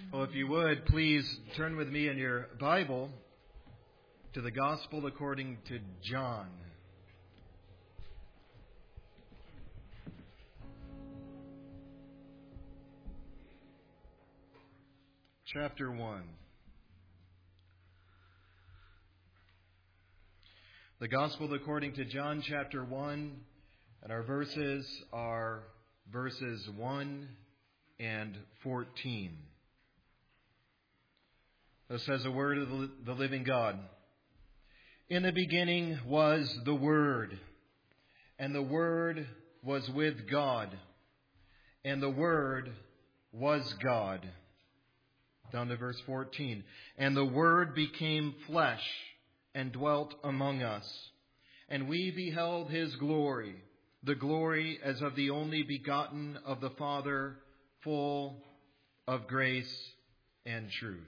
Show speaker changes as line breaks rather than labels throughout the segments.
Well, if you would, please turn with me in your Bible to the Gospel according to John. Chapter 1. The Gospel according to John, chapter 1, and our verses are verses 1 and 14. Thus says the word of the living God. In the beginning was the Word, and the Word was with God, and the Word was God. Down to verse 14. And the Word became flesh and dwelt among us, and we beheld His glory, the glory as of the only begotten of the Father, full of grace and truth.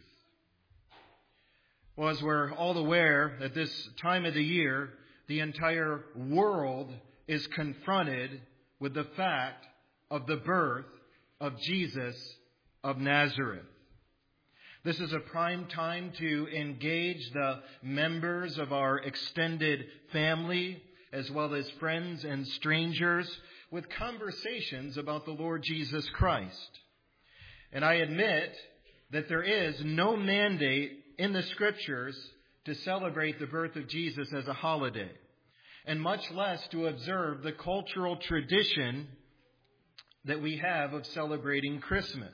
Well, as we're all aware, at this time of the year, the entire world is confronted with the fact of the birth of Jesus of Nazareth. This is a prime time to engage the members of our extended family, as well as friends and strangers, with conversations about the Lord Jesus Christ. And I admit that there is no mandate in the Scriptures to celebrate the birth of Jesus as a holiday, and much less to observe the cultural tradition that we have of celebrating Christmas.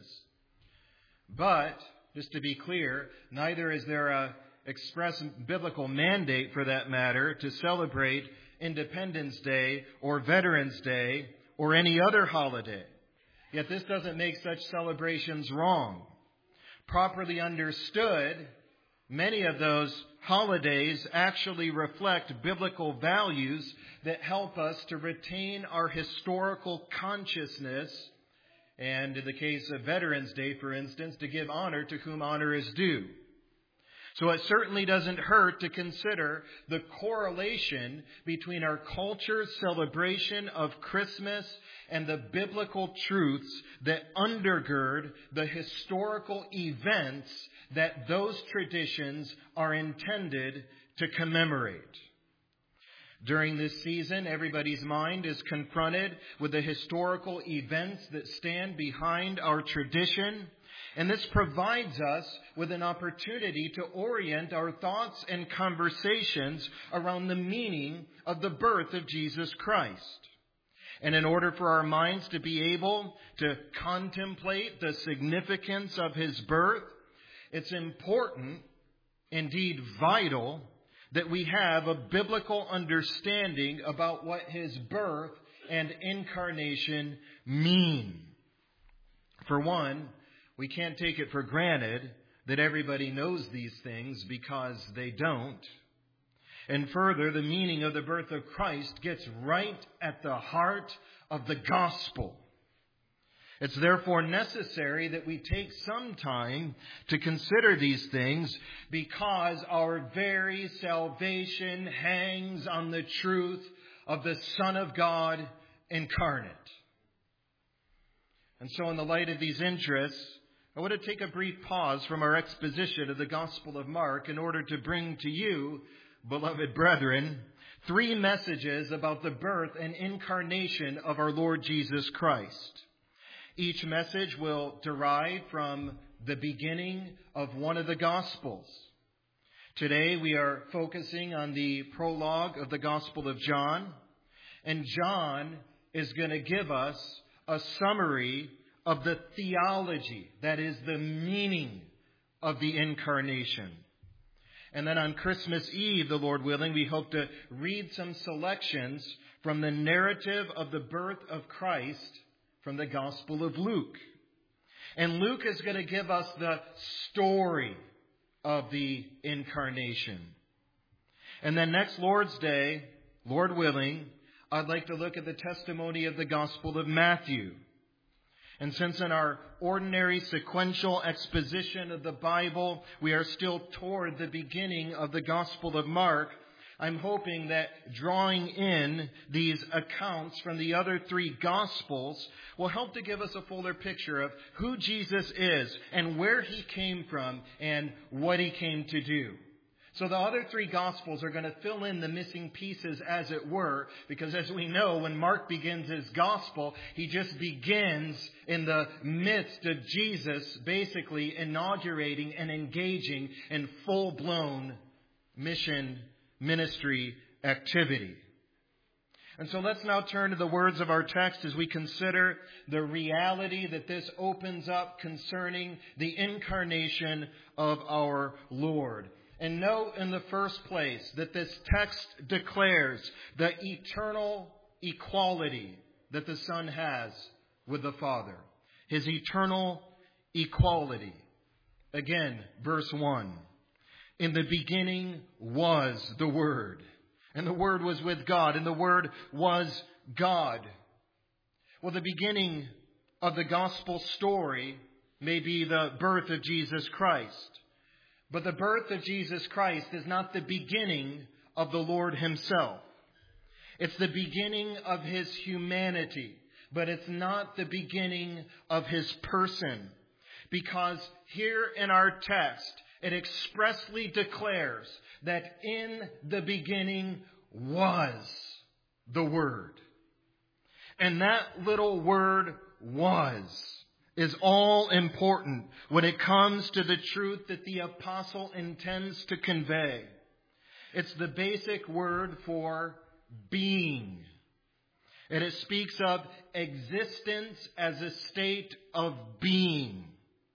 But, just to be clear, neither is there a express biblical mandate, for that matter, to celebrate Independence Day or Veterans Day or any other holiday. Yet this doesn't make such celebrations wrong. Properly understood, many of those holidays actually reflect biblical values that help us to retain our historical consciousness, and in the case of Veterans Day, for instance, to give honor to whom honor is due. So it certainly doesn't hurt to consider the correlation between our culture's celebration of Christmas and the biblical truths that undergird the historical events that those traditions are intended to commemorate. During this season, everybody's mind is confronted with the historical events that stand behind our tradition. And this provides us with an opportunity to orient our thoughts and conversations around the meaning of the birth of Jesus Christ. And in order for our minds to be able to contemplate the significance of His birth, it's important, indeed vital, that we have a biblical understanding about what His birth and incarnation mean. For one, we can't take it for granted that everybody knows these things, because they don't. And further, the meaning of the birth of Christ gets right at the heart of the gospel. It's therefore necessary that we take some time to consider these things, because our very salvation hangs on the truth of the Son of God incarnate. And so in the light of these interests, I want to take a brief pause from our exposition of the Gospel of Mark in order to bring to you, beloved brethren, 3 messages about the birth and incarnation of our Lord Jesus Christ. Each message will derive from the beginning of one of the Gospels. Today we are focusing on the prologue of the Gospel of John, and John is going to give us a summary of the theology, that is, the meaning of the incarnation. And then on Christmas Eve, the Lord willing, we hope to read some selections from the narrative of the birth of Christ from the Gospel of Luke. And Luke is going to give us the story of the incarnation. And then next Lord's Day, Lord willing, I'd like to look at the testimony of the Gospel of Matthew. And since in our ordinary sequential exposition of the Bible, we are still toward the beginning of the Gospel of Mark, I'm hoping that drawing in these accounts from the other three Gospels will help to give us a fuller picture of who Jesus is and where He came from and what He came to do. So the other three Gospels are going to fill in the missing pieces, as it were, because as we know, when Mark begins his Gospel, he just begins in the midst of Jesus basically inaugurating and engaging in full-blown mission ministry activity. And so let's now turn to the words of our text as we consider the reality that this opens up concerning the incarnation of our Lord. And note in the first place that this text declares the eternal equality that the Son has with the Father. His eternal equality. Again, verse 1. In the beginning was the Word, and the Word was with God, and the Word was God. Well, the beginning of the gospel story may be the birth of Jesus Christ. But the birth of Jesus Christ is not the beginning of the Lord Himself. It's the beginning of His humanity, but it's not the beginning of His person. Because here in our text, it expressly declares that in the beginning was the Word. And that little word was is all important when it comes to the truth that the apostle intends to convey. It's the basic word for being. And it speaks of existence as a state of being.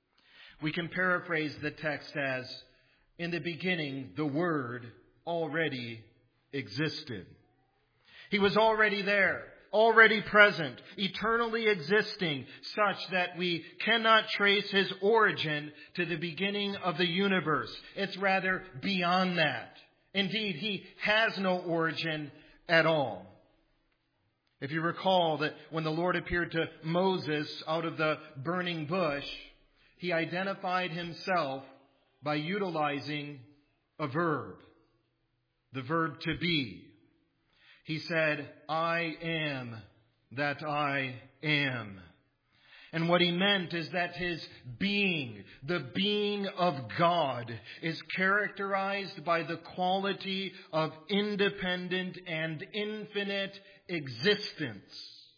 We can paraphrase the text as, in the beginning, the Word already existed. He was already there, already present, eternally existing, such that we cannot trace His origin to the beginning of the universe. It's rather beyond that. Indeed, He has no origin at all. If you recall that when the Lord appeared to Moses out of the burning bush, He identified Himself by utilizing a verb, the verb to be. He said, I am that I am. And what He meant is that His being, the being of God, is characterized by the quality of independent and infinite existence.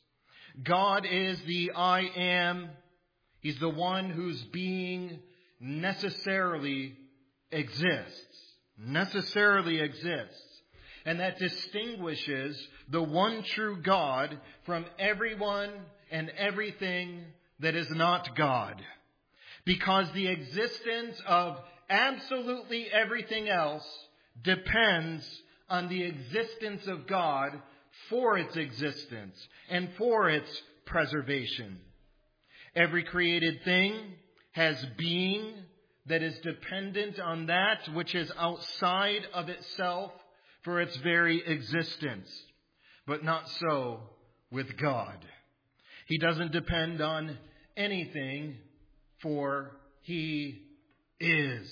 God is the I am. He's the one whose being necessarily exists. Necessarily exists. And that distinguishes the one true God from everyone and everything that is not God. Because the existence of absolutely everything else depends on the existence of God for its existence and for its preservation. Every created thing has being that is dependent on that which is outside of itself for its very existence. But not so with God. He doesn't depend on anything, for He is.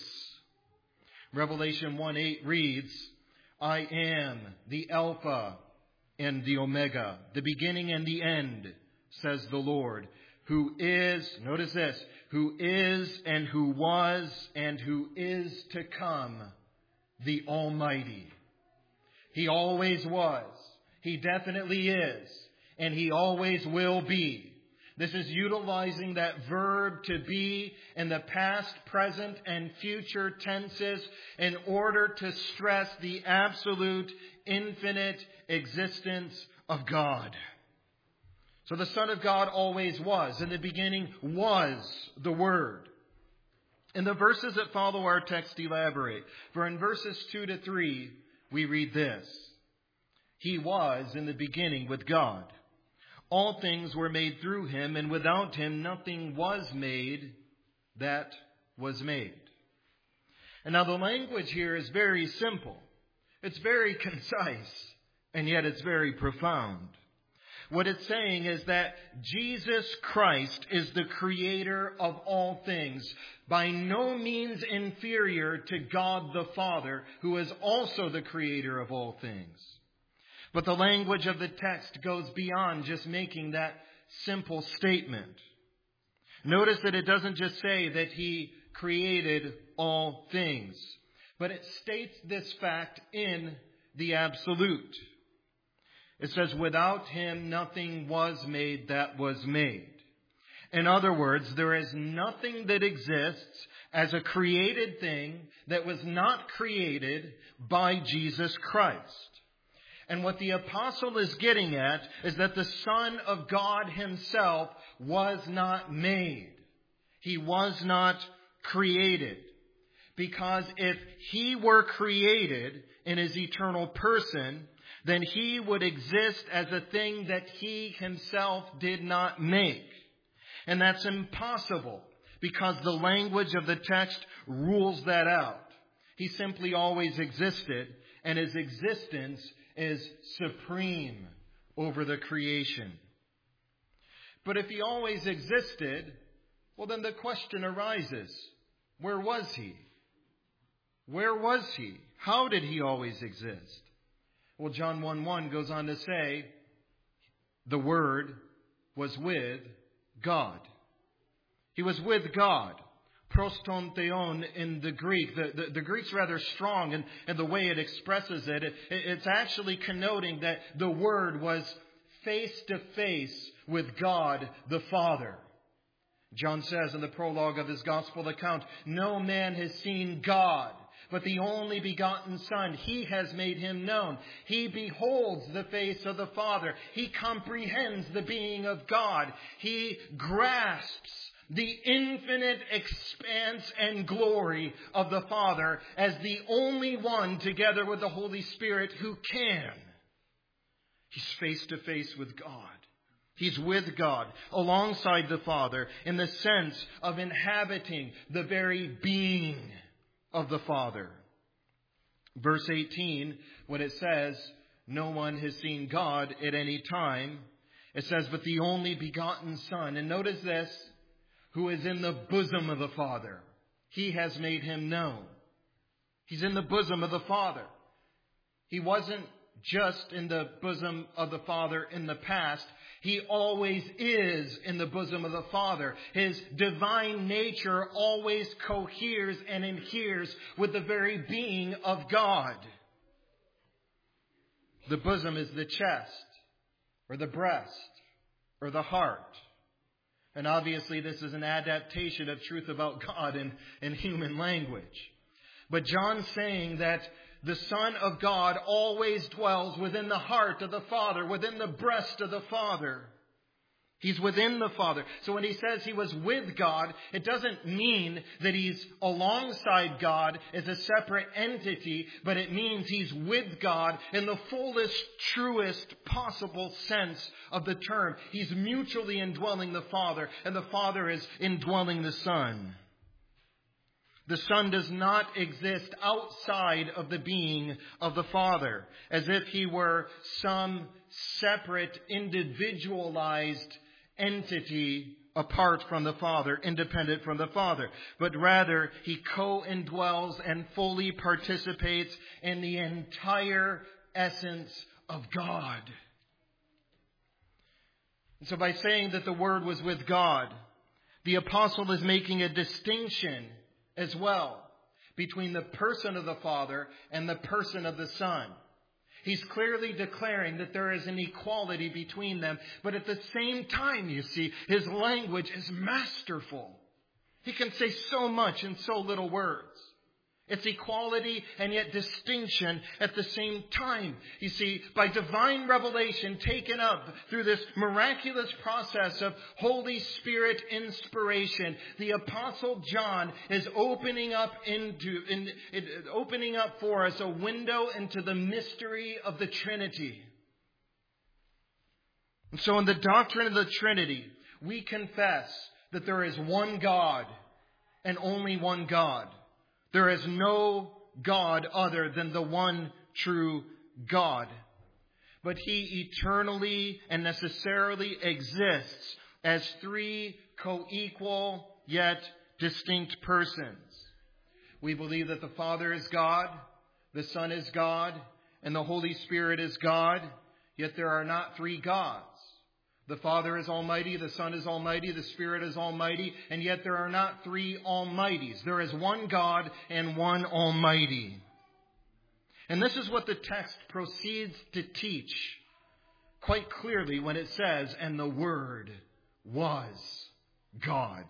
Revelation 1:8 reads, I am the Alpha and the Omega, the beginning and the end, says the Lord, who is, notice this, who is and who was and who is to come, the Almighty. He always was. He definitely is. And He always will be. This is utilizing that verb to be in the past, present, and future tenses in order to stress the absolute, infinite existence of God. So the Son of God always was. In the beginning was the Word. And the verses that follow our text elaborate. For in verses 2 to 3, we read this. He was in the beginning with God. All things were made through Him, and without Him nothing was made that was made. And now the language here is very simple. It's very concise, and yet it's very profound. What it's saying is that Jesus Christ is the creator of all things, by no means inferior to God the Father, who is also the creator of all things. But the language of the text goes beyond just making that simple statement. Notice that it doesn't just say that He created all things, but it states this fact in the absolute. It says, without Him, nothing was made that was made. In other words, there is nothing that exists as a created thing that was not created by Jesus Christ. And what the apostle is getting at is that the Son of God Himself was not made. He was not created. Because if He were created in His eternal person, then He would exist as a thing that He Himself did not make. And that's impossible, because the language of the text rules that out. He simply always existed, and His existence is supreme over the creation. But if He always existed, well, then the question arises, where was He? Where was He? How did He always exist? Well, John 1:1 goes on to say, the Word was with God. He was with God. Proston theon in the Greek. The Greek's rather strong in the way it expresses it. It's actually connoting that the Word was face to face with God the Father. John says in the prologue of his gospel account, no man has seen God, but the only begotten Son, He has made Him known. He beholds the face of the Father. He comprehends the being of God. He grasps the infinite expanse and glory of the Father as the only one, together with the Holy Spirit, who can. He's face to face with God. He's with God, alongside the Father, in the sense of inhabiting the very being of the Father. Verse 18, when it says, no one has seen God at any time, it says, but the only begotten Son. And notice this, who is in the bosom of the Father. He has made Him known. He's in the bosom of the Father. He wasn't just in the bosom of the Father in the past. He always is in the bosom of the Father. His divine nature always coheres and adheres with the very being of God. The bosom is the chest, or the breast, or the heart. And obviously this is an adaptation of truth about God in human language. But John's saying that the Son of God always dwells within the heart of the Father, within the breast of the Father. He's within the Father. So when he says He was with God, it doesn't mean that He's alongside God as a separate entity, but it means He's with God in the fullest, truest possible sense of the term. He's mutually indwelling the Father, and the Father is indwelling the Son. The Son does not exist outside of the being of the Father, as if He were some separate, individualized entity apart from the Father, independent from the Father. But rather, He co-indwells and fully participates in the entire essence of God. And so by saying that the Word was with God, the apostle is making a distinction as well between the person of the Father and the person of the Son. He's clearly declaring that there is an equality between them, but at the same time, you see, his language is masterful. He can say so much in so little words. It's equality and yet distinction at the same time. You see, by divine revelation taken up through this miraculous process of Holy Spirit inspiration, the Apostle John is opening up for us a window into the mystery of the Trinity. And so in the doctrine of the Trinity, we confess that there is one God and only one God. There is no God other than the one true God. but he eternally and necessarily exists as three co-equal yet distinct persons. We believe that the Father is God, the Son is God, and the Holy Spirit is God, yet there are not three gods. The Father is almighty, the Son is almighty, the Spirit is almighty, and yet there are not three almighties. There is one God and one almighty. And this is what the text proceeds to teach quite clearly when it says, "And the Word was God."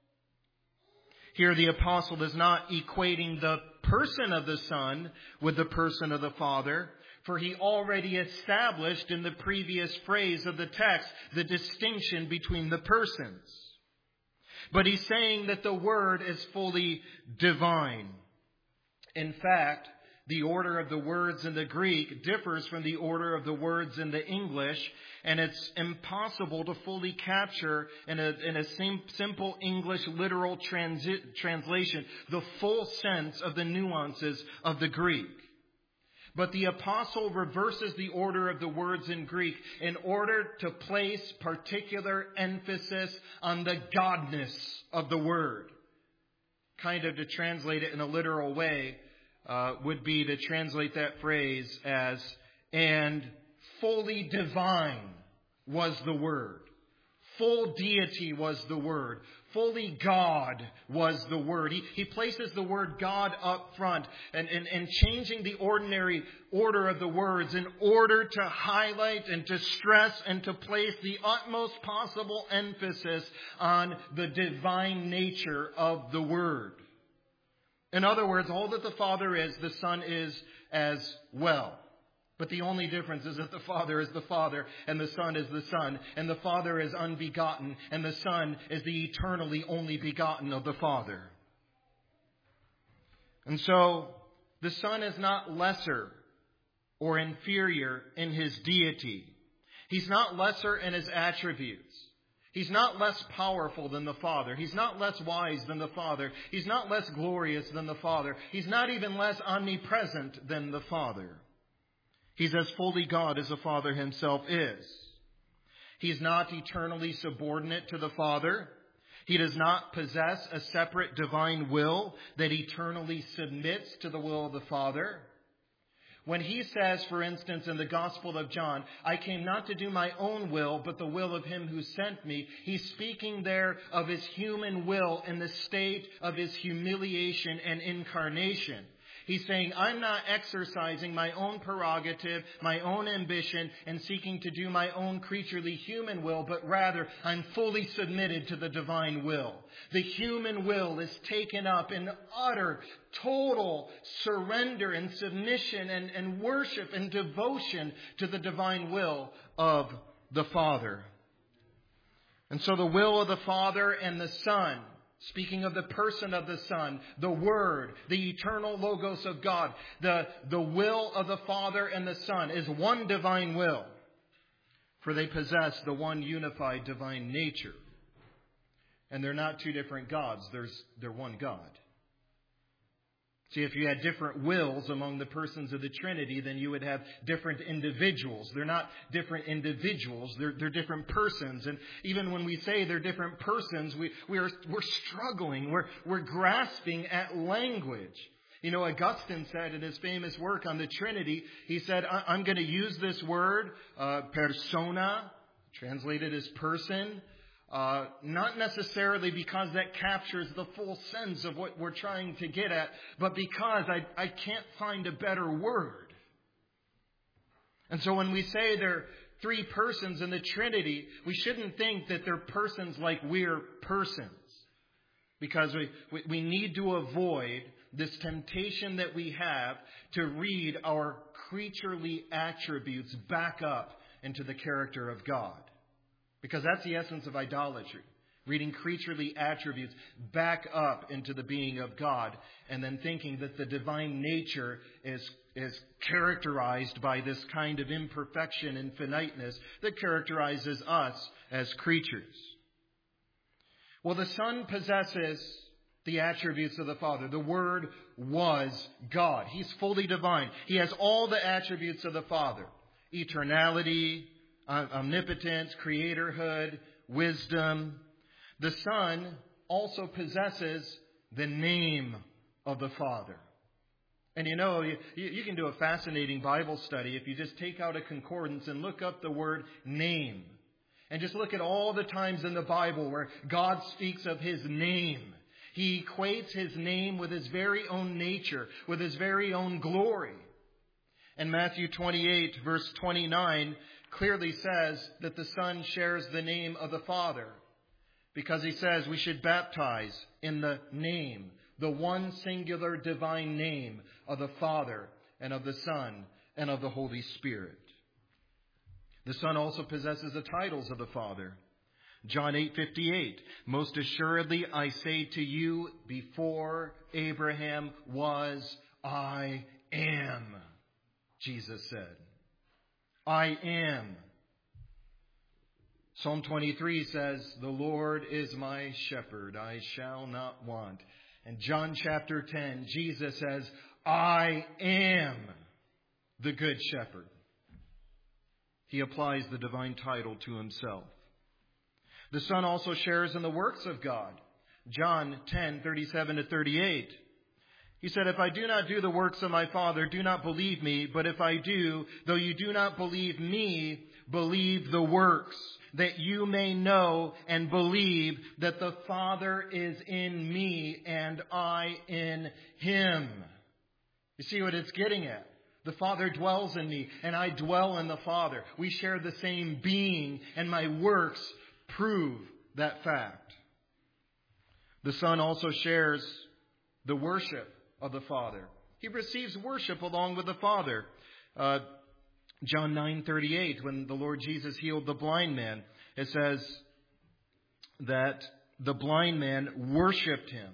Here the apostle is not equating the person of the Son with the person of the Father, for he already established in the previous phrase of the text the distinction between the persons. But he's saying that the Word is fully divine. In fact, the order of the words in the Greek differs from the order of the words in the English, and it's impossible to fully capture in a simple English literal translation the full sense of the nuances of the Greek. But the apostle reverses the order of the words in Greek in order to place particular emphasis on the godness of the word. Kind of to translate it in a literal way would be to translate that phrase as, "And fully divine was the Word. Full deity was the Word. Fully God was the Word." He places the word God up front and changing the ordinary order of the words in order to highlight and to stress and to place the utmost possible emphasis on the divine nature of the Word. In other words, all that the Father is, the Son is as well. But the only difference is that the Father is the Father and the Son is the Son. And the Father is unbegotten and the Son is the eternally only begotten of the Father. And so the Son is not lesser or inferior in his deity. He's not lesser in his attributes. He's not less powerful than the Father. He's not less wise than the Father. He's not less glorious than the Father. He's not even less omnipresent than the Father. He's as fully God as the Father himself is. He's not eternally subordinate to the Father. He does not possess a separate divine will that eternally submits to the will of the Father. When he says, for instance, in the Gospel of John, "I came not to do my own will, but the will of him who sent me," he's speaking there of his human will in the state of his humiliation and incarnation. He's saying, I'm not exercising my own prerogative, my own ambition, and seeking to do my own creaturely human will, but rather I'm fully submitted to the divine will. The human will is taken up in utter, total surrender and submission and worship and devotion to the divine will of the Father. And so the will of the Father and the Son, speaking of the person of the Son, the Word, the eternal Logos of God, the will of the Father and the Son is one divine will, for they possess the one unified divine nature. And they're not two different gods, they're one God. See, if you had different wills among the persons of the Trinity, then you would have different individuals. They're not different individuals. They're different persons. And even when we say they're different persons, we're struggling. We're grasping at language. You know, Augustine said in his famous work on the Trinity, he said, I'm going to use this word, persona, translated as person, not necessarily because that captures the full sense of what we're trying to get at, but because I can't find a better word. And so when we say there are three persons in the Trinity, we shouldn't think that they're persons like we're persons. Because we need to avoid this temptation that we have to read our creaturely attributes back up into the character of God. Because that's the essence of idolatry. Reading creaturely attributes back up into the being of God and then thinking that the divine nature is characterized by this kind of imperfection and finiteness that characterizes us as creatures. Well, the Son possesses the attributes of the Father. The Word was God. He's fully divine. He has all the attributes of the Father. eternality, omnipotence, creatorhood, wisdom. The Son also possesses the name of the Father. And you know, you can do a fascinating Bible study if you just take out a concordance and look up the word name. And just look at all the times in the Bible where God speaks of His name. He equates His name with His very own nature, with His very own glory. And Matthew 28, verse 29, clearly says that the Son shares the name of the Father. Because He says we should baptize in the name, the one singular divine name of the Father and of the Son and of the Holy Spirit. The Son also possesses the titles of the Father. John 8:58, most assuredly I say to you, before Abraham was, I am, Jesus said. I am. Psalm 23 says, the Lord is my shepherd, I shall not want. And John chapter 10, Jesus says, I am the good shepherd. He applies the divine title to Himself. The Son also shares in the works of God. John 10:37-38. He said, if I do not do the works of my Father, do not believe me. But if I do, though you do not believe me, believe the works, that you may know and believe that the Father is in me and I in Him. You see what it's getting at? The Father dwells in me, and I dwell in the Father. We share the same being, and my works prove that fact. The Son also shares the worship of the Father. He receives worship along with the Father. John 9:38, when the Lord Jesus healed the blind man, it says that the blind man worshipped Him.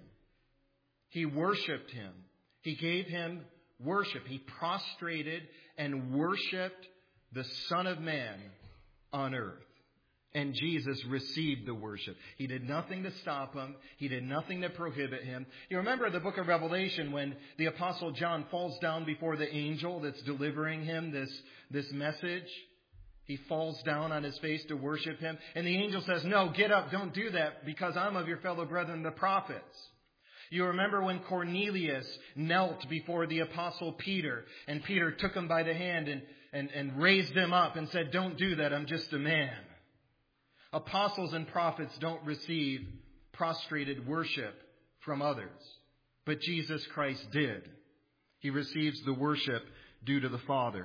He worshipped Him. He gave Him worship. He prostrated and worshipped the Son of Man on earth. And Jesus received the worship. He did nothing to stop Him. He did nothing to prohibit Him. You remember the book of Revelation when the Apostle John falls down before the angel that's delivering him this message? He falls down on his face to worship him. And the angel says, no, get up, don't do that, because I'm of your fellow brethren, the prophets. You remember when Cornelius knelt before the Apostle Peter, and Peter took him by the hand and raised him up and said, don't do that, I'm just a man. Apostles and prophets don't receive prostrated worship from others, but Jesus Christ did. He receives the worship due to the Father.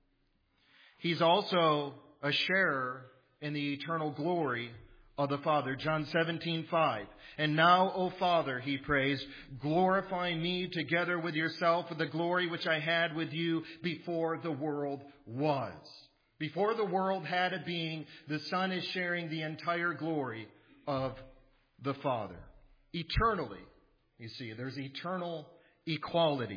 He's also a sharer in the eternal glory of the Father. John 17:5. And now, O Father, he prays, glorify me together with yourself with the glory which I had with you before the world was. Before the world had a being, the Son is sharing the entire glory of the Father. Eternally, you see, there's eternal equality.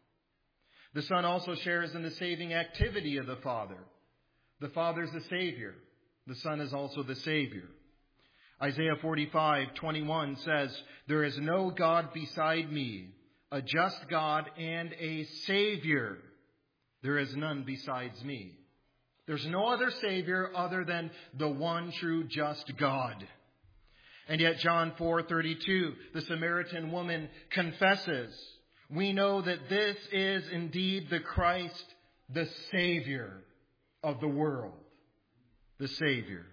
The Son also shares in the saving activity of the Father. The Father's the Savior. The Son is also the Savior. Isaiah 45:21 says, there is no God beside me, a just God and a Savior. There is none besides me. There's no other Savior other than the one true just God. And yet John 4:32, the Samaritan woman confesses, we know that this is indeed the Christ, the Savior of the world. The Savior.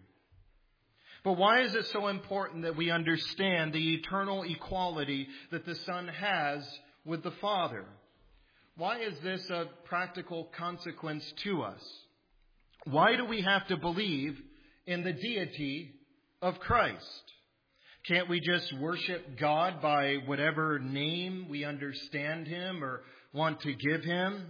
But why is it so important that we understand the eternal equality that the Son has with the Father? Why is this a practical consequence to us? Why do we have to believe in the deity of Christ? Can't we just worship God by whatever name we understand Him or want to give Him?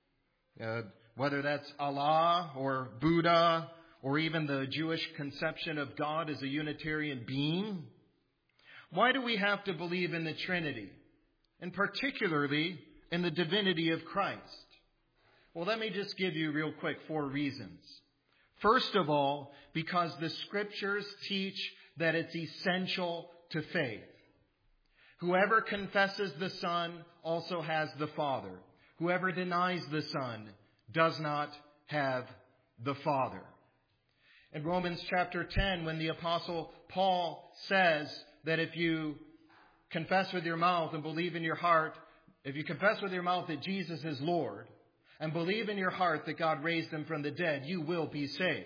Whether that's Allah or Buddha or even the Jewish conception of God as a Unitarian being? Why do we have to believe in the Trinity, and particularly in the divinity of Christ? Well, let me just give you real quick 4 reasons. First of all, because the Scriptures teach that it's essential to faith. Whoever confesses the Son also has the Father. Whoever denies the Son does not have the Father. In Romans chapter 10, when the Apostle Paul says that if you confess with your mouth and believe in your heart, if you confess with your mouth that Jesus is Lord and believe in your heart that God raised him from the dead, you will be saved.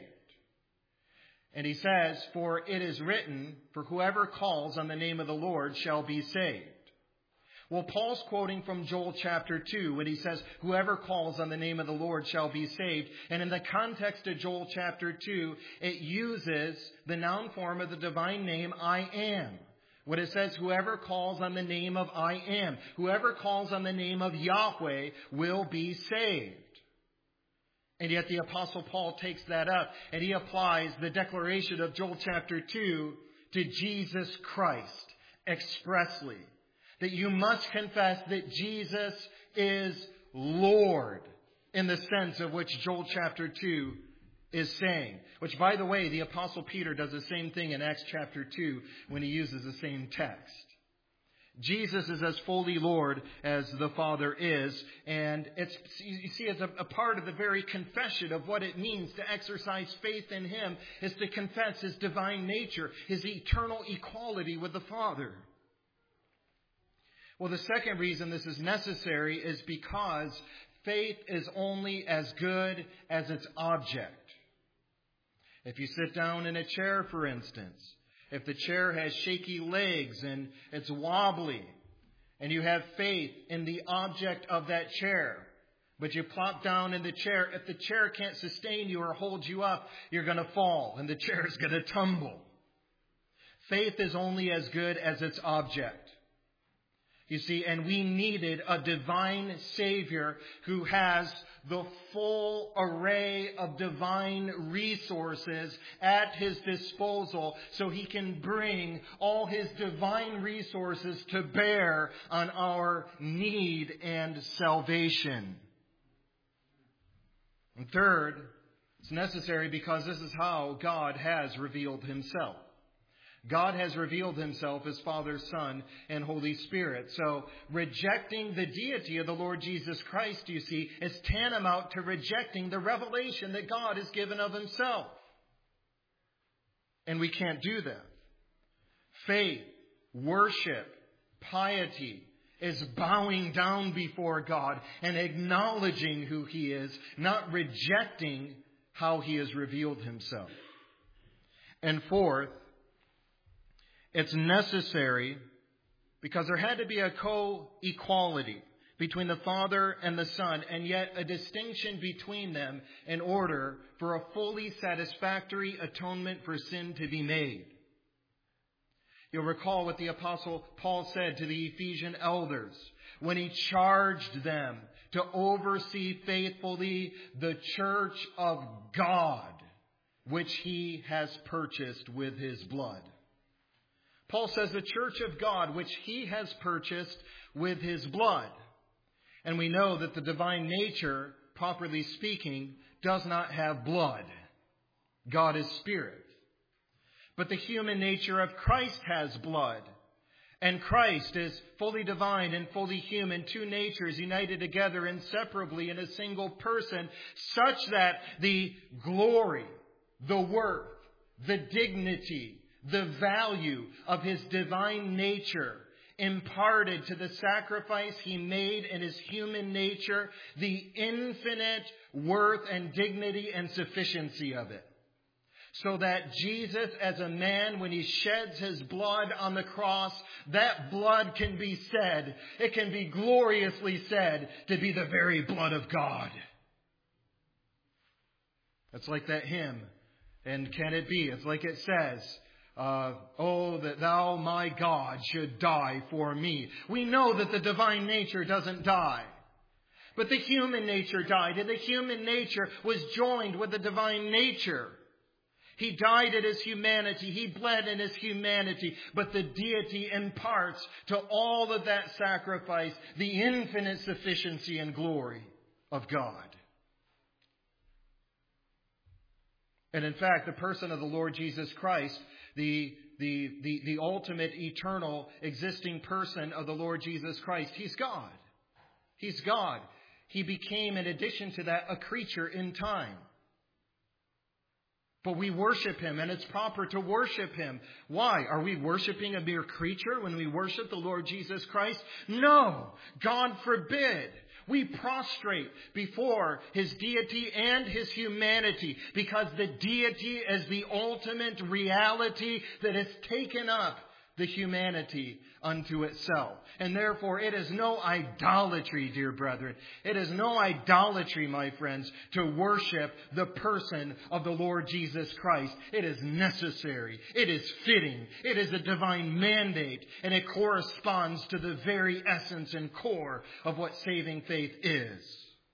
And he says, for it is written, for whoever calls on the name of the Lord shall be saved. Well, Paul's quoting from Joel chapter 2 when he says, whoever calls on the name of the Lord shall be saved. And in the context of Joel chapter 2, it uses the noun form of the divine name, I am. When it says, whoever calls on the name of I am, whoever calls on the name of Yahweh will be saved. And yet the Apostle Paul takes that up and he applies the declaration of Joel chapter 2 to Jesus Christ expressly. That you must confess that Jesus is Lord in the sense of which Joel chapter 2 is saying. Which, by the way, the Apostle Peter does the same thing in Acts chapter 2 when he uses the same text. Jesus is as fully Lord as the Father is. And it's, you see, as a part of the very confession of what it means to exercise faith in him is to confess his divine nature, his eternal equality with the Father. Well, the second reason this is necessary is because faith is only as good as its object. If you sit down in a chair, for instance, if the chair has shaky legs and it's wobbly, and you have faith in the object of that chair, but you plop down in the chair, if the chair can't sustain you or hold you up, you're going to fall and the chair is going to tumble. Faith is only as good as its object. You see, and we needed a divine Savior who has the full array of divine resources at his disposal so he can bring all his divine resources to bear on our need and salvation. And third, it's necessary because this is how God has revealed himself. God has revealed himself as Father, Son, and Holy Spirit. So rejecting the deity of the Lord Jesus Christ, you see, is tantamount to rejecting the revelation that God has given of himself. And we can't do that. Faith, worship, piety is bowing down before God and acknowledging who he is, not rejecting how he has revealed himself. And fourth, it's necessary because there had to be a co-equality between the Father and the Son, and yet a distinction between them in order for a fully satisfactory atonement for sin to be made. You'll recall what the Apostle Paul said to the Ephesian elders when he charged them to oversee faithfully the church of God, which he has purchased with his blood. Paul says the church of God, which he has purchased with his blood. And we know that the divine nature, properly speaking, does not have blood. God is spirit. But the human nature of Christ has blood. And Christ is fully divine and fully human, two natures united together inseparably in a single person, such that the glory, the worth, the dignity, the value of his divine nature imparted to the sacrifice he made in his human nature, the infinite worth and dignity and sufficiency of it. So that Jesus, as a man, when he sheds his blood on the cross, that blood can be said, it can be gloriously said to be the very blood of God. It's like that hymn, and can it be? It's like it says, oh, that thou, my God, should die for me. We know that the divine nature doesn't die. But the human nature died, and the human nature was joined with the divine nature. He died in his humanity. He bled in his humanity. But the deity imparts to all of that sacrifice the infinite sufficiency and glory of God. And in fact, the person of the Lord Jesus Christ, the ultimate, eternal, existing person of the Lord Jesus Christ, he's God. He's God. He became, in addition to that, a creature in time. But we worship Him, and it's proper to worship Him. Why? Are we worshiping a mere creature when we worship the Lord Jesus Christ? No! God forbid! We prostrate before His deity and His humanity, because the deity is the ultimate reality that has taken up the humanity unto itself. And therefore it is no idolatry, dear brethren. It is no idolatry, my friends, to worship the person of the Lord Jesus Christ. It is necessary. It is fitting. It is a divine mandate. And it corresponds to the very essence and core of what saving faith is.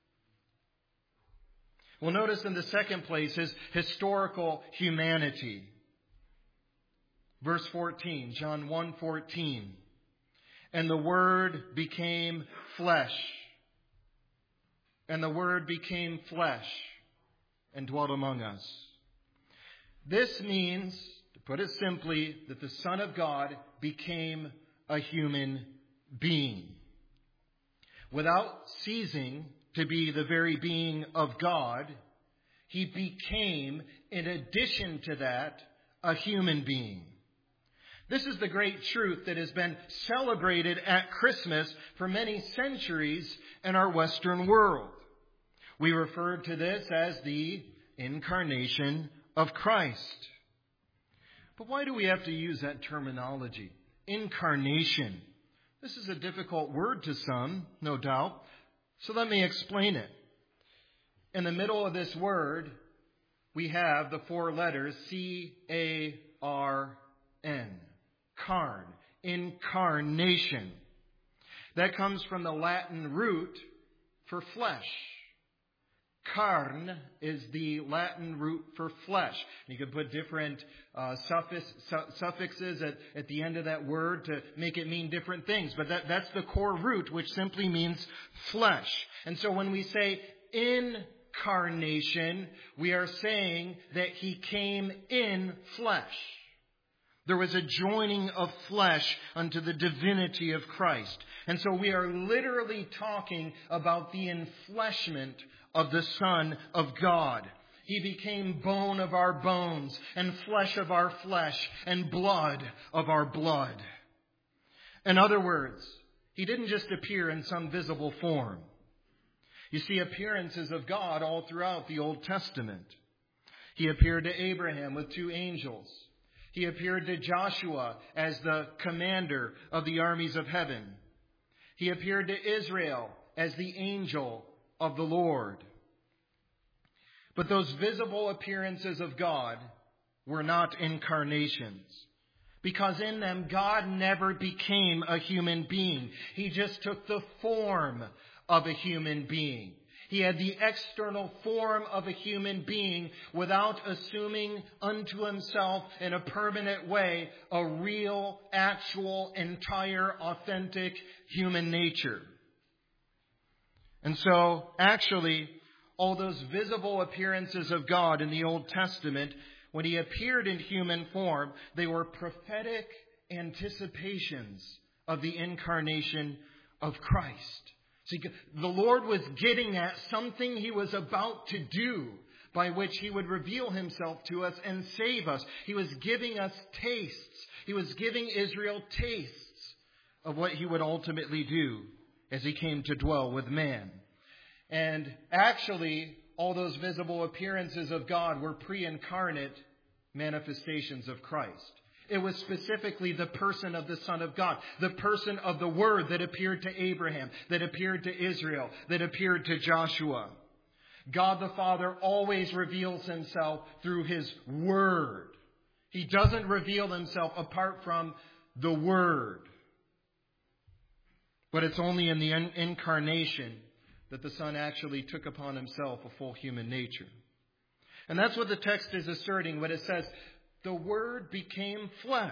Well, notice in the second place His historical humanity. Verse 14, John 1:14. And the Word became flesh. And the Word became flesh and dwelt among us. This means, to put it simply, that the Son of God became a human being. Without ceasing to be the very being of God, He became, in addition to that, a human being. This is the great truth that has been celebrated at Christmas for many centuries in our Western world. We refer to this as the incarnation of Christ. But why do we have to use that terminology? Incarnation. This is a difficult word to some, no doubt. So let me explain it. In the middle of this word, we have the four letters C-A-R-N. Carn, incarnation. That comes from the Latin root for flesh. Carn is the Latin root for flesh. You can put different suffixes at the end of that word to make it mean different things. But that's the core root, which simply means flesh. And so when we say incarnation, we are saying that He came in flesh. There was a joining of flesh unto the divinity of Christ. And so we are literally talking about the enfleshment of the Son of God. He became bone of our bones and flesh of our flesh and blood of our blood. In other words, He didn't just appear in some visible form. You see appearances of God all throughout the Old Testament. He appeared to Abraham with two angels. He appeared to Joshua as the commander of the armies of heaven. He appeared to Israel as the angel of the Lord. But those visible appearances of God were not incarnations, because in them God never became a human being. He just took the form of a human being. He had the external form of a human being without assuming unto Himself in a permanent way a real, actual, entire, authentic human nature. And so, actually, all those visible appearances of God in the Old Testament, when He appeared in human form, they were prophetic anticipations of the incarnation of Christ. See, the Lord was getting at something He was about to do by which He would reveal Himself to us and save us. He was giving us tastes. He was giving Israel tastes of what He would ultimately do as He came to dwell with man. And actually, all those visible appearances of God were pre-incarnate manifestations of Christ. It was specifically the person of the Son of God, the person of the Word that appeared to Abraham, that appeared to Israel, that appeared to Joshua. God the Father always reveals Himself through His Word. He doesn't reveal Himself apart from the Word. But it's only in the incarnation that the Son actually took upon Himself a full human nature. And that's what the text is asserting when it says, the Word became flesh.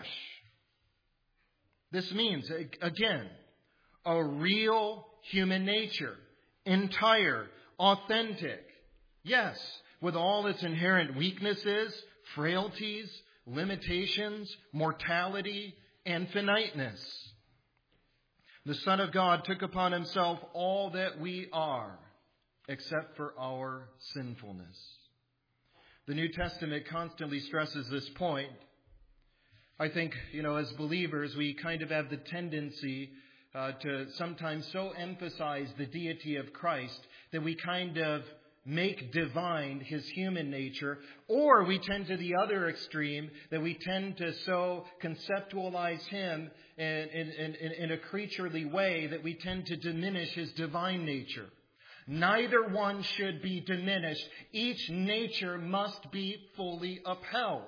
This means, again, a real human nature, entire, authentic. Yes, with all its inherent weaknesses, frailties, limitations, mortality, and finiteness. The Son of God took upon Himself all that we are, except for our sinfulness. The New Testament constantly stresses this point. I think, as believers, we kind of have the tendency to sometimes so emphasize the deity of Christ that we kind of make divine His human nature, or we tend to the other extreme, that we tend to so conceptualize Him in a creaturely way that we tend to diminish His divine nature. Neither one should be diminished. Each nature must be fully upheld.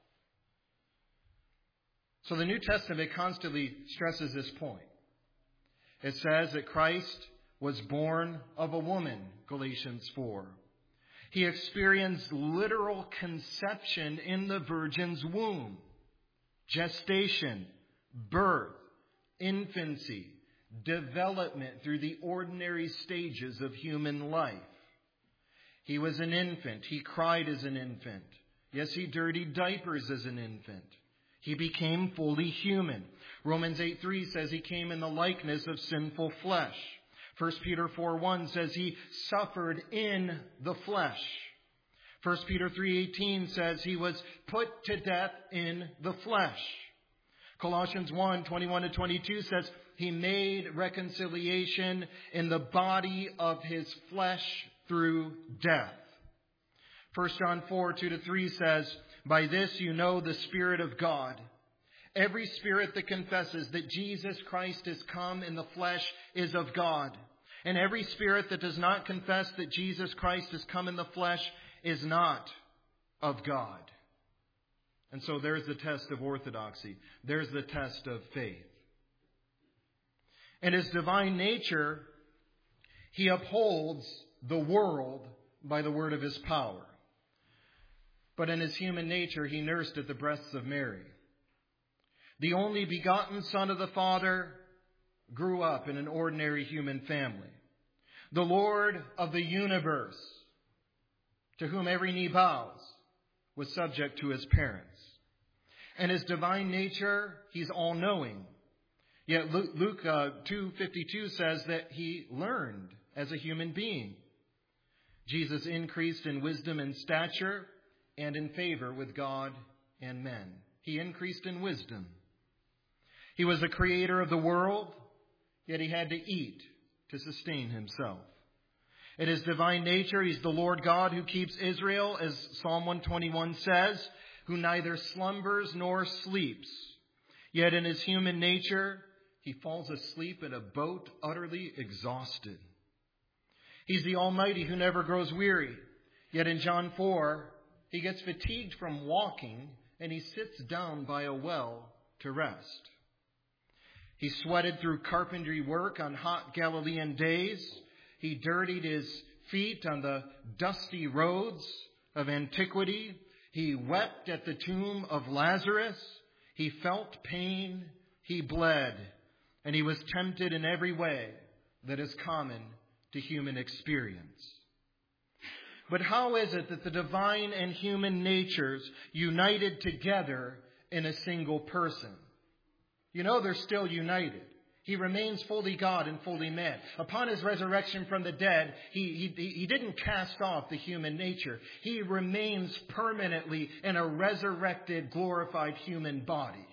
So the New Testament constantly stresses this point. It says that Christ was born of a woman, Galatians 4. He experienced literal conception in the virgin's womb, gestation, birth, infancy, development through the ordinary stages of human life. He was an infant. He cried as an infant. Yes, he dirtied diapers as an infant. He became fully human. Romans 8:3 says he came in the likeness of sinful flesh. 1 Peter 4:1 says he suffered in the flesh. 1 Peter 3:18 says he was put to death in the flesh. Colossians 1:21-22 says he made reconciliation in the body of his flesh through death. 1 John 4:2-3 says, by this you know the Spirit of God. Every spirit that confesses that Jesus Christ is come in the flesh is of God. And every spirit that does not confess that Jesus Christ has come in the flesh is not of God. And so there's the test of orthodoxy. There's the test of faith. In His divine nature, He upholds the world by the word of His power. But in His human nature, He nursed at the breasts of Mary. The only begotten Son of the Father grew up in an ordinary human family. The Lord of the universe, to whom every knee bows, was subject to His parents. In His divine nature, He's all-knowing. Yet Luke 2:52 says that He learned as a human being. Jesus increased in wisdom and stature and in favor with God and men. He increased in wisdom. He was the creator of the world, yet He had to eat to sustain Himself. In His divine nature, He's the Lord God who keeps Israel, as Psalm 121 says, who neither slumbers nor sleeps. Yet in His human nature, He falls asleep in a boat, utterly exhausted. He's the Almighty who never grows weary. Yet in John 4, He gets fatigued from walking, and He sits down by a well to rest. He sweated through carpentry work on hot Galilean days. He dirtied His feet on the dusty roads of antiquity. He wept at the tomb of Lazarus. He felt pain. He bled. And He was tempted in every way that is common to human experience. But how is it that the divine and human natures united together in a single person? They're still united. He remains fully God and fully man. Upon His resurrection from the dead, he didn't cast off the human nature. He remains permanently in a resurrected, glorified human body.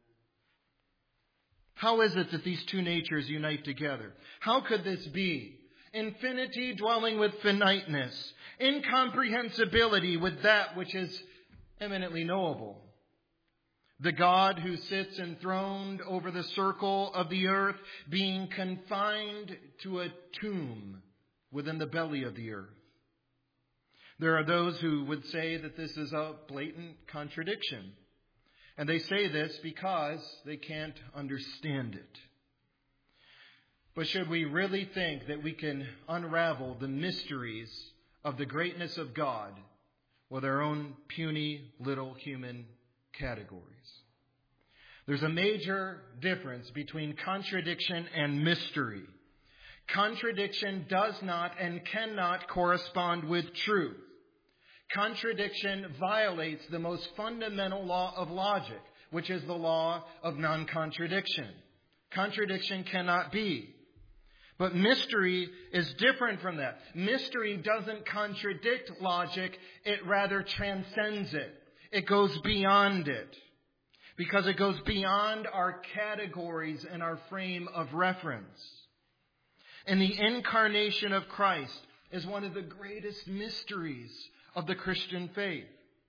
How is it that these two natures unite together? How could this be? Infinity dwelling with finiteness. Incomprehensibility with that which is eminently knowable. The God who sits enthroned over the circle of the earth, being confined to a tomb within the belly of the earth. There are those who would say that this is a blatant contradiction. And they say this because they can't understand it. But should we really think that we can unravel the mysteries of the greatness of God with our own puny little human categories? There's a major difference between contradiction and mystery. Contradiction does not and cannot correspond with truth. Contradiction violates the most fundamental law of logic, which is the law of non-contradiction. Contradiction cannot be. But mystery is different from that. Mystery doesn't contradict logic. It rather transcends it. It goes beyond it. Because it goes beyond our categories and our frame of reference. And the incarnation of Christ is one of the greatest mysteries of the Christian faith.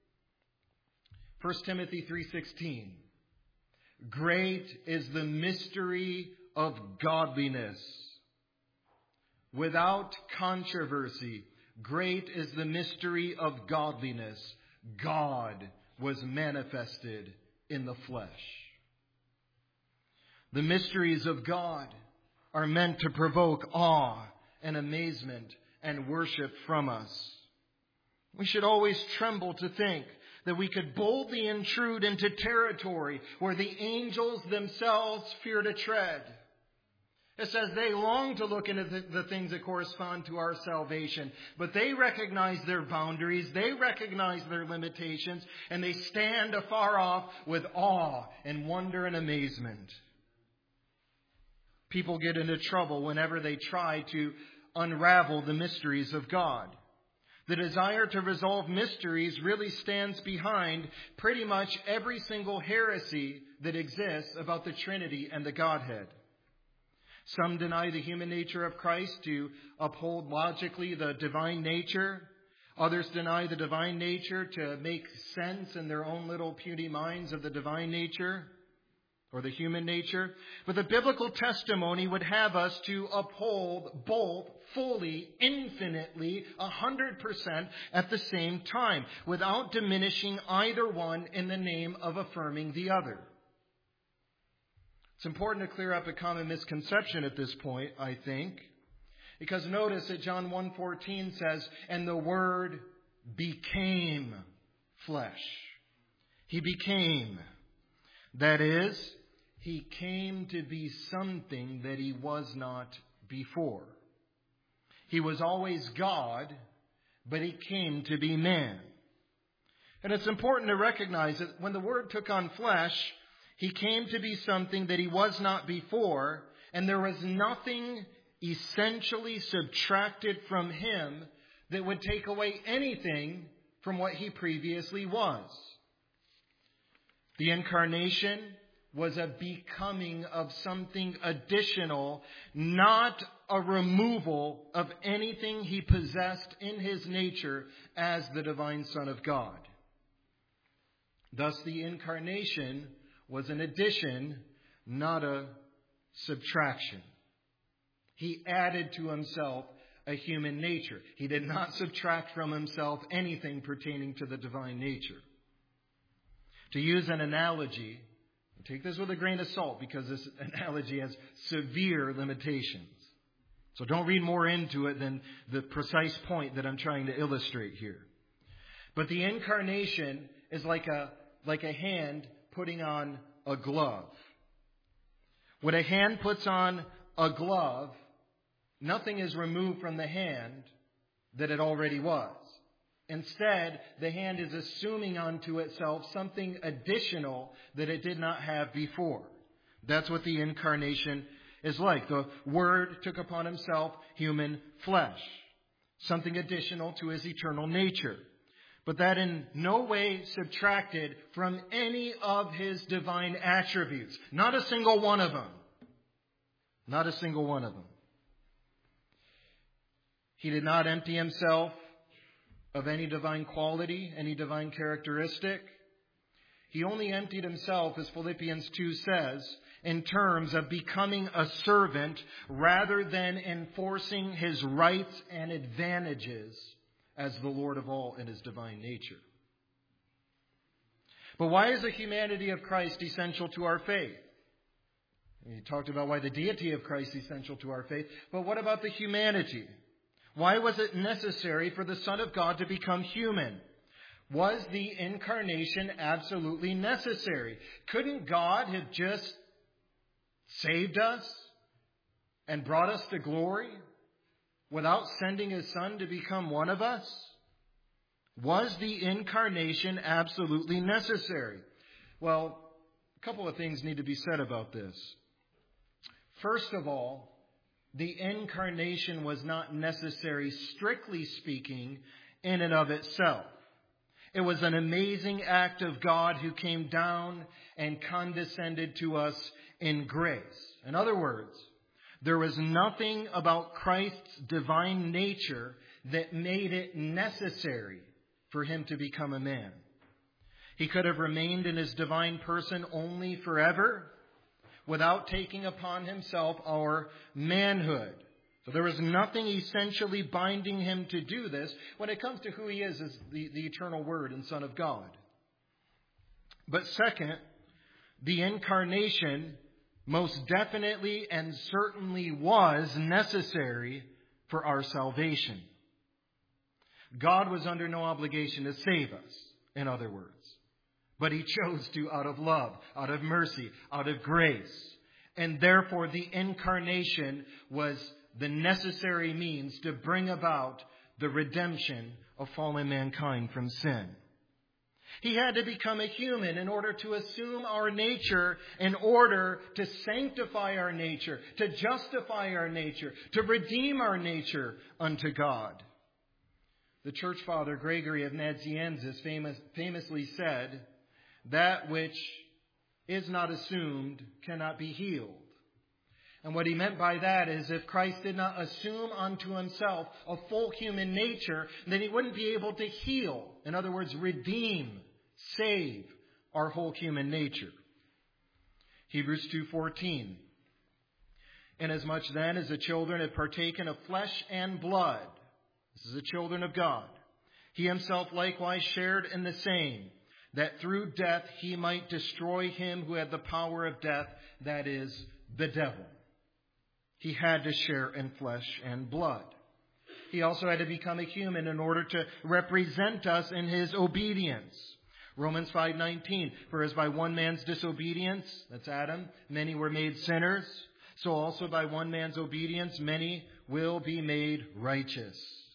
1 Timothy 3:16. Great is the mystery of godliness. Without controversy, great is the mystery of godliness. God was manifested in the flesh. The mysteries of God are meant to provoke awe and amazement and worship from us. We should always tremble to think that we could boldly intrude into territory where the angels themselves fear to tread. It says they long to look into the things that correspond to our salvation, but they recognize their boundaries, they recognize their limitations, and they stand afar off with awe and wonder and amazement. People get into trouble whenever they try to unravel the mysteries of God. The desire to resolve mysteries really stands behind pretty much every single heresy that exists about the Trinity and the Godhead. Some deny the human nature of Christ to uphold logically the divine nature. Others deny the divine nature to make sense in their own little puny minds of the divine nature or the human nature. But the biblical testimony would have us to uphold both fully, infinitely, 100% at the same time, without diminishing either one in the name of affirming the other. It's important to clear up a common misconception at this point, I think. Because notice that John 1:14 says, and the Word became flesh. He became. That is, He came to be something that He was not before. He was always God, but He came to be man. And it's important to recognize that when the Word took on flesh, He came to be something that He was not before, and there was nothing essentially subtracted from Him that would take away anything from what He previously was. The incarnation was a becoming of something additional, not a removal of anything He possessed in His nature as the divine Son of God. Thus, the incarnation was an addition, not a subtraction. He added to Himself a human nature. He did not subtract from Himself anything pertaining to the divine nature. To use an analogy, take this with a grain of salt because this analogy has severe limitations. So don't read more into it than the precise point that I'm trying to illustrate here. But the incarnation is like a hand putting on a glove. When a hand puts on a glove, nothing is removed from the hand that it already was. Instead, the hand is assuming unto itself something additional that it did not have before. That's what the incarnation is like. The Word took upon Himself human flesh, something additional to His eternal nature. But that in no way subtracted from any of His divine attributes. Not a single one of them. Not a single one of them. He did not empty Himself of any divine quality, any divine characteristic. He only emptied Himself, as Philippians 2 says, in terms of becoming a servant rather than enforcing His rights and advantages as the Lord of all in His divine nature. But why is the humanity of Christ essential to our faith? We talked about why the deity of Christ is essential to our faith, but what about the humanity? Why was it necessary for the Son of God to become human? Was the incarnation absolutely necessary? Couldn't God have just saved us and brought us to glory without sending His Son to become one of us? Was the incarnation absolutely necessary? Well, a couple of things need to be said about this. First of all, the incarnation was not necessary, strictly speaking, in and of itself. It was an amazing act of God who came down and condescended to us in grace. In other words, there was nothing about Christ's divine nature that made it necessary for him to become a man. He could have remained in his divine person only forever without taking upon himself our manhood. So there was nothing essentially binding him to do this when it comes to who he is as the eternal Word and Son of God. But second, the incarnation most definitely and certainly was necessary for our salvation. God was under no obligation to save us, in other words. But he chose to out of love, out of mercy, out of grace. And therefore the incarnation was the necessary means to bring about the redemption of fallen mankind from sin. He had to become a human in order to assume our nature, in order to sanctify our nature, to justify our nature, to redeem our nature unto God. The church father Gregory of Nazianzus famously said, "That which is not assumed cannot be healed." And what he meant by that is if Christ did not assume unto himself a full human nature, then he wouldn't be able to heal. In other words, redeem, save our whole human nature. Hebrews 2:14. Inasmuch then as the children have partaken of flesh and blood, this is the children of God, he himself likewise shared in the same, that through death he might destroy him who had the power of death, that is, the devil. He had to share in flesh and blood. He also had to become a human in order to represent us in his obedience. Romans 5:19, for as by one man's disobedience, that's Adam, many were made sinners, so also by one man's obedience many will be made righteous.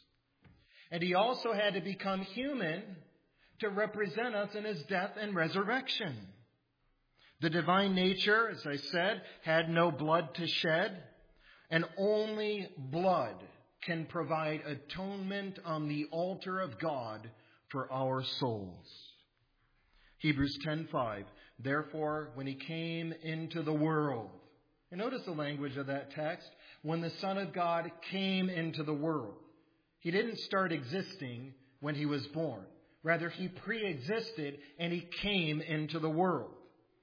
And he also had to become human to represent us in his death and resurrection. The divine nature, as I said, had no blood to shed. And only blood can provide atonement on the altar of God for our souls. Hebrews 10:5. Therefore, when he came into the world. And notice the language of that text. When the Son of God came into the world. He didn't start existing when he was born. Rather, he pre-existed and he came into the world.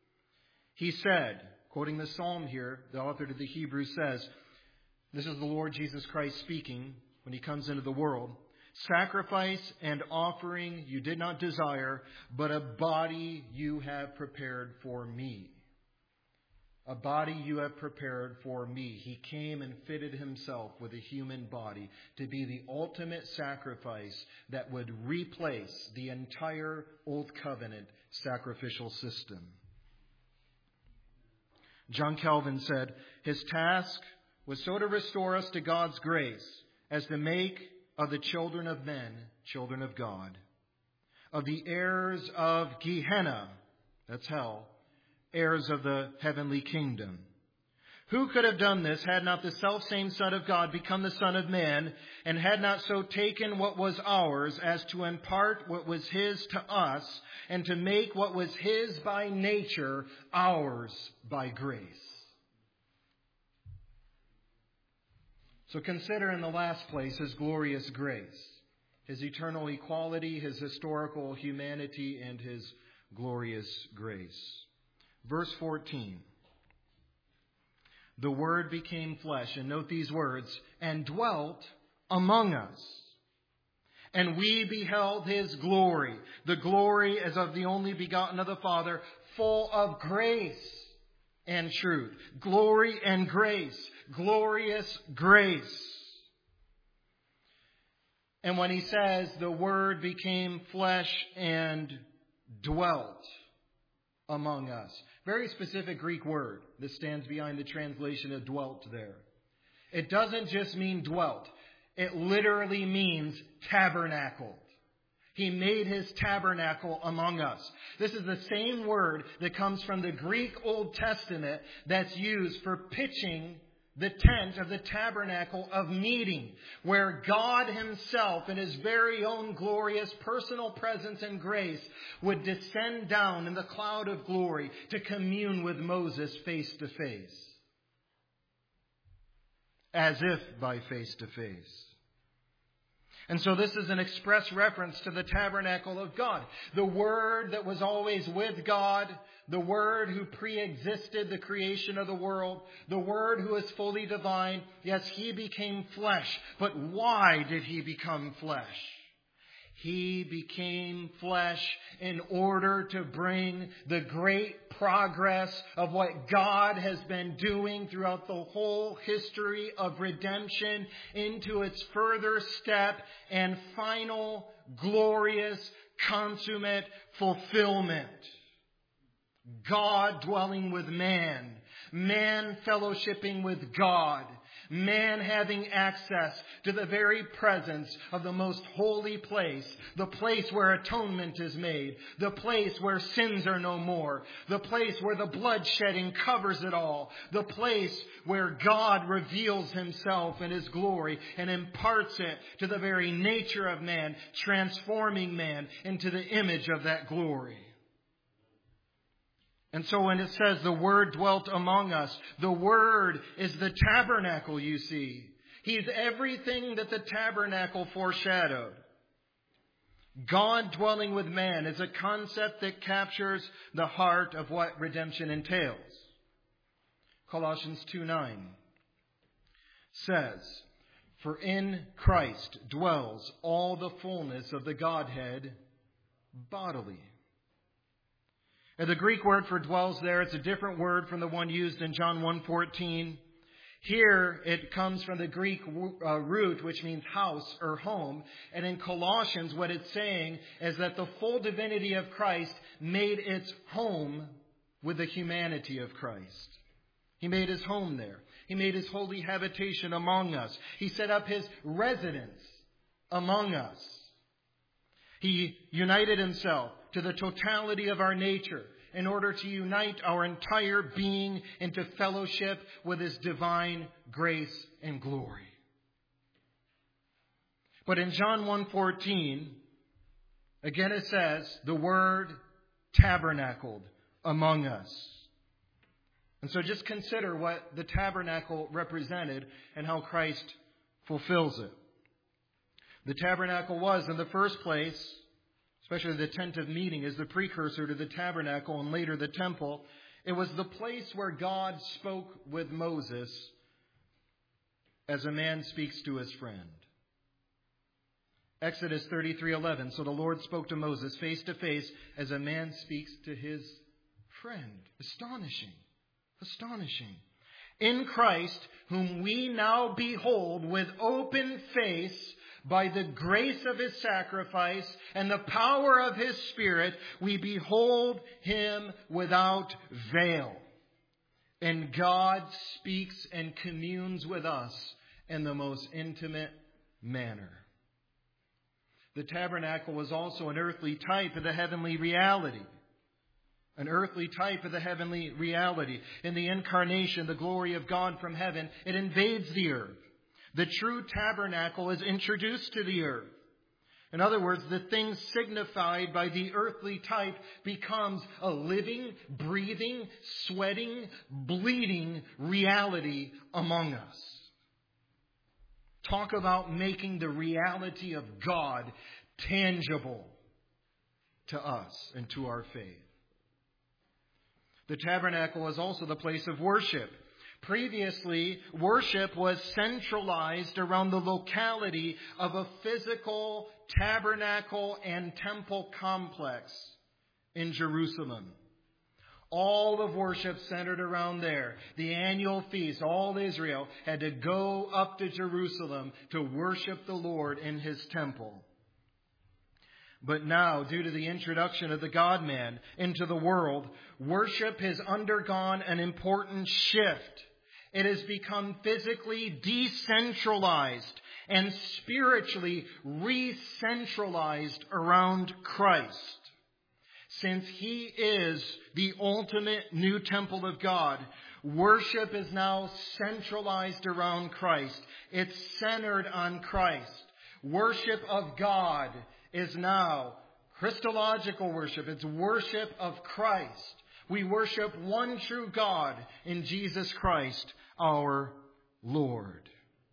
He said, quoting the psalm here, the author to the Hebrews says, this is the Lord Jesus Christ speaking when he comes into the world. Sacrifice and offering you did not desire, but a body you have prepared for me. A body you have prepared for me. He came and fitted himself with a human body to be the ultimate sacrifice that would replace the entire Old Covenant sacrificial system. John Calvin said, his task was so to restore us to God's grace as to make of the children of men children of God, of the heirs of Gehenna, that's hell, heirs of the heavenly kingdom. Who could have done this had not the selfsame Son of God become the Son of Man, and had not so taken what was ours as to impart what was his to us, and to make what was his by nature ours by grace? So consider in the last place his glorious grace, his eternal equality, his historical humanity, and his glorious grace. Verse 14. The Word became flesh, and note these words, and dwelt among us. And we beheld his glory, the glory as of the only begotten of the Father, full of grace and truth. Glory and grace. Glorious grace. And when he says the Word became flesh and dwelt among us. Very specific Greek word that stands behind the translation of dwelt there. It doesn't just mean dwelt. It literally means tabernacled. He made his tabernacle among us. This is the same word that comes from the Greek Old Testament that's used for pitching the tent of the tabernacle of meeting, where God himself in his very own glorious personal presence and grace would descend down in the cloud of glory to commune with Moses face to face. As if by face to face. And so this is an express reference to the tabernacle of God. The Word that was always with God, the Word who pre-existed the creation of the world, the Word who is fully divine. Yes, he became flesh. But why did he become flesh? He became flesh in order to bring the great progress of what God has been doing throughout the whole history of redemption into its further step and final, glorious, consummate fulfillment. God dwelling with man, man fellowshipping with God, man having access to the very presence of the most holy place, the place where atonement is made, the place where sins are no more, the place where the bloodshedding covers it all, the place where God reveals himself in his glory and imparts it to the very nature of man, transforming man into the image of that glory. And so when it says the Word dwelt among us, the Word is the tabernacle, you see. He's everything that the tabernacle foreshadowed. God dwelling with man is a concept that captures the heart of what redemption entails. Colossians 2:9 says, "For in Christ dwells all the fullness of the Godhead bodily." And the Greek word for dwells there, it's a different word from the one used in John 1:14. Here it comes from the Greek root, which means house or home. And in Colossians, what it's saying is that the full divinity of Christ made its home with the humanity of Christ. He made his home there. He made his holy habitation among us. He set up his residence among us. He united himself to the totality of our nature in order to unite our entire being into fellowship with his divine grace and glory. But in John 1:14, again it says, the Word tabernacled among us. And so just consider what the tabernacle represented and how Christ fulfills it. The tabernacle was, in the first place, especially the tent of meeting is the precursor to the tabernacle and later the temple. It was the place where God spoke with Moses as a man speaks to his friend. Exodus 33:11. So the Lord spoke to Moses face to face as a man speaks to his friend. Astonishing. Astonishing. In Christ, whom we now behold with open face, by the grace of his sacrifice and the power of his Spirit, we behold him without veil. And God speaks and communes with us in the most intimate manner. The tabernacle was also an earthly type of the heavenly reality. An earthly type of the heavenly reality. In the incarnation, the glory of God from heaven, it invades the earth. The true tabernacle is introduced to the earth. In other words, the thing signified by the earthly type becomes a living, breathing, sweating, bleeding reality among us. Talk about making the reality of God tangible to us and to our faith. The tabernacle is also the place of worship. Previously, worship was centralized around the locality of a physical tabernacle and temple complex in Jerusalem. All of worship centered around there. The annual feast, all Israel had to go up to Jerusalem to worship the Lord in his temple. But now, due to the introduction of the God-man into the world, worship has undergone an important shift. It has become physically decentralized and spiritually re-centralized around Christ. Since he is the ultimate new temple of God, Worship is now centralized around Christ. It's centered on Christ. Worship of God is now Christological worship. It's worship of Christ. We worship one true God in Jesus Christ, our Lord.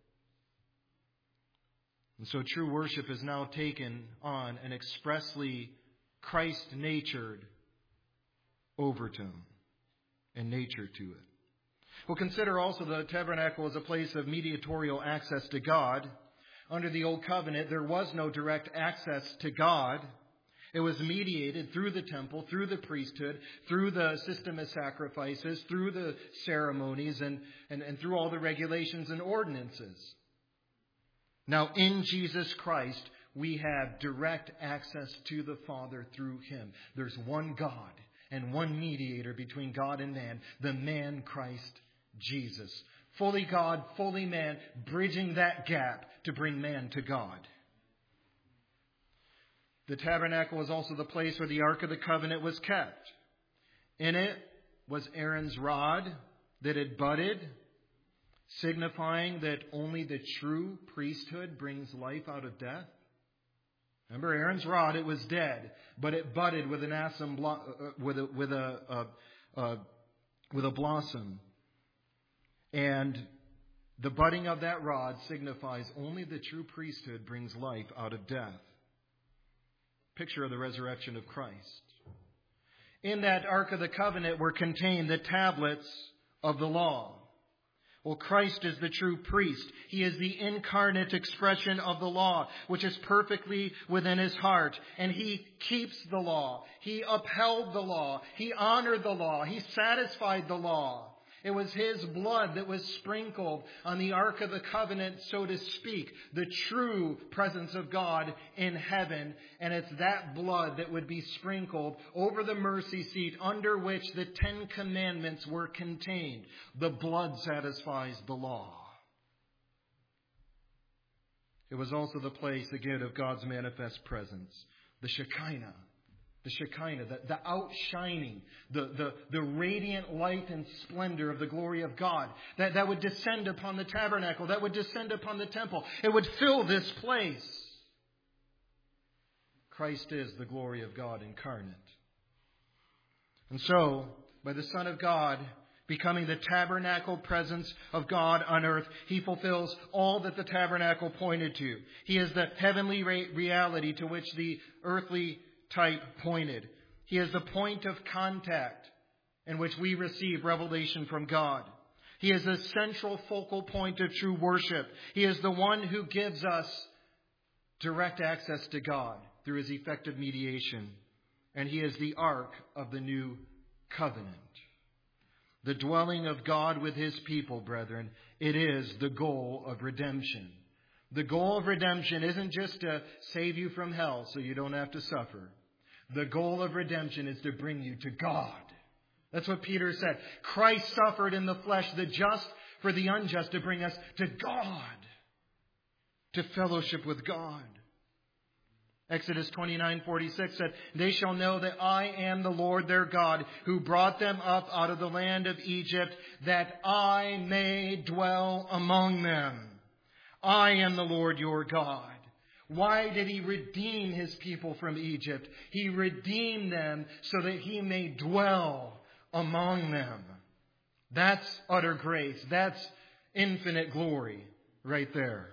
And so true worship is now taken on an expressly Christ-natured overtone and nature to it. We'll consider also the tabernacle as a place of mediatorial access to God. Under the Old Covenant, there was no direct access to God. It was mediated through the temple, through the priesthood, through the system of sacrifices, through the ceremonies, and through all the regulations and ordinances. Now, in Jesus Christ, we have direct access to the Father through Him. There's one God and one mediator between God and man, the man Christ Jesus. Fully God, fully man, bridging that gap to bring man to God. The tabernacle was also the place where the Ark of the Covenant was kept. In it was Aaron's rod that had budded, signifying that only the true priesthood brings life out of death. Remember, Aaron's rod, it was dead, but it budded with an with a blossom. And the budding of that rod signifies only the true priesthood brings life out of death. Picture of the resurrection of Christ. In that Ark of the Covenant were contained the tablets of the law. Well, Christ is the true priest. He is the incarnate expression of the law, which is perfectly within His heart. And He keeps the law. He upheld the law. He honored the law. He satisfied the law. It was His blood that was sprinkled on the Ark of the Covenant, so to speak, the true presence of God in heaven. And it's that blood that would be sprinkled over the mercy seat under which the 10 Commandments were contained. The blood satisfies the law. It was also the place, again, of God's manifest presence, the Shekinah. The Shekinah, the outshining, the radiant light and splendor of the glory of God that would descend upon the tabernacle, that would descend upon the temple. It would fill this place. Christ is the glory of God incarnate. And so, by the Son of God becoming the tabernacle presence of God on earth, He fulfills all that the tabernacle pointed to. He is the heavenly reality to which the earthly type pointed. He is the point of contact in which we receive revelation from God. He is the central focal point of true worship. He is the one who gives us direct access to God through His effective mediation. And He is the ark of the new covenant. The dwelling of God with His people, brethren, it is the goal of redemption. The goal of redemption isn't just to save you from hell so you don't have to suffer. The goal of redemption is to bring you to God. That's what Peter said. Christ suffered in the flesh, the just for the unjust, to bring us to God, to fellowship with God. Exodus 29:46 said, "They shall know that I am the Lord their God, who brought them up out of the land of Egypt, that I may dwell among them. I am the Lord your God." Why did He redeem His people from Egypt? He redeemed them so that He may dwell among them. That's utter grace. That's infinite glory right there.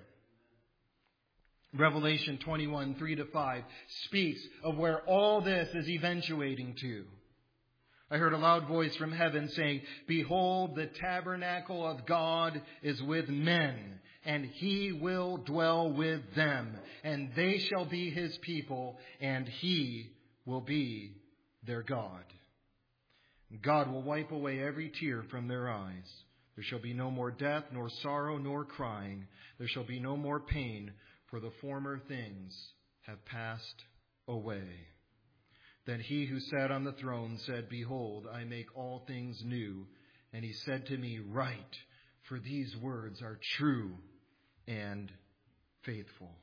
Revelation 21:3-5 speaks of where all this is eventuating to. I heard a loud voice from heaven saying, "Behold, the tabernacle of God is with men, and He will dwell with them, and they shall be His people, and He will be their God. God will wipe away every tear from their eyes. There shall be no more death, nor sorrow, nor crying. There shall be no more pain, for the former things have passed away." Then He who sat on the throne said, "Behold, I make all things new." And He said to me, "Write, for these words are true and faithful."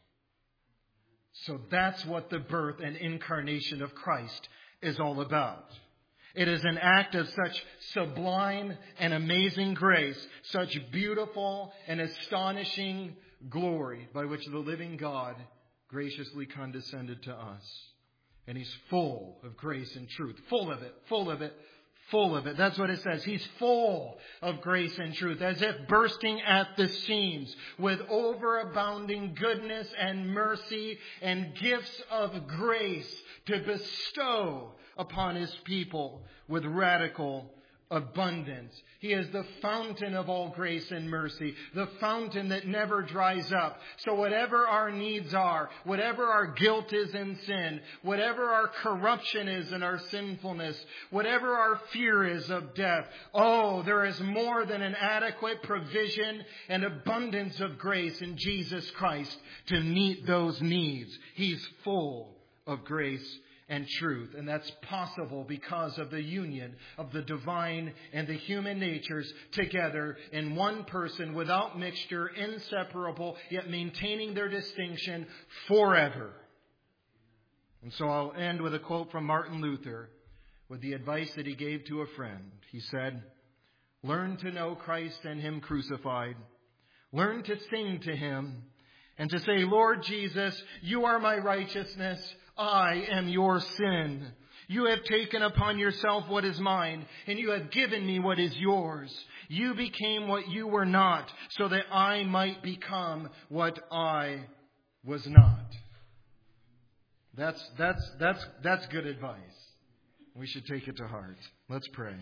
So that's what the birth and incarnation of Christ is all about. It is an act of such sublime and amazing grace, such beautiful and astonishing glory by which the living God graciously condescended to us. And He's full of grace and truth. Full of it, full of it, full of it. That's what it says. He's full of grace and truth, as if bursting at the seams with overabounding goodness and mercy and gifts of grace to bestow upon His people with radical abundance. He is the fountain of all grace and mercy, the fountain that never dries up. So whatever our needs are, whatever our guilt is in sin, whatever our corruption is in our sinfulness, whatever our fear is of death, there is more than an adequate provision and abundance of grace in Jesus Christ to meet those needs. He's full of grace and truth. And that's possible because of the union of the divine and the human natures together in one person without mixture, inseparable, yet maintaining their distinction forever. And so I'll end with a quote from Martin Luther with the advice that he gave to a friend. He said, "Learn to know Christ and Him crucified. Learn to sing to Him and to say, 'Lord Jesus, You are my righteousness. I am your sin. You have taken upon yourself what is mine, and You have given me what is yours. You became what you were not, so that I might become what I was not.'" That's good advice. We should take it to heart. Let's pray.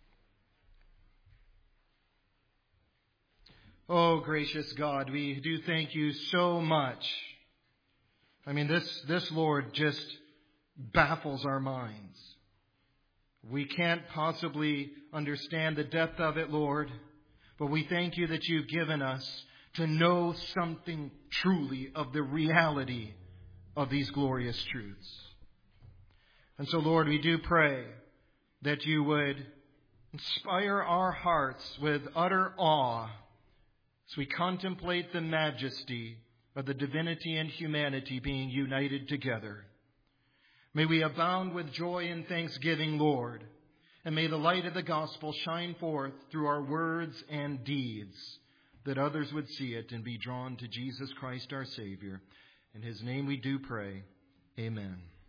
Oh, gracious God, we do thank You so much. I mean, this Lord just baffles our minds. We can't possibly understand the depth of it, Lord, but we thank You that You've given us to know something truly of the reality of these glorious truths. And so, Lord, we do pray that You would inspire our hearts with utter awe as we contemplate the majesty of the divinity and humanity being united together. May we abound with joy and thanksgiving, Lord, and may the light of the gospel shine forth through our words and deeds, that others would see it and be drawn to Jesus Christ our Savior. In His name we do pray. Amen.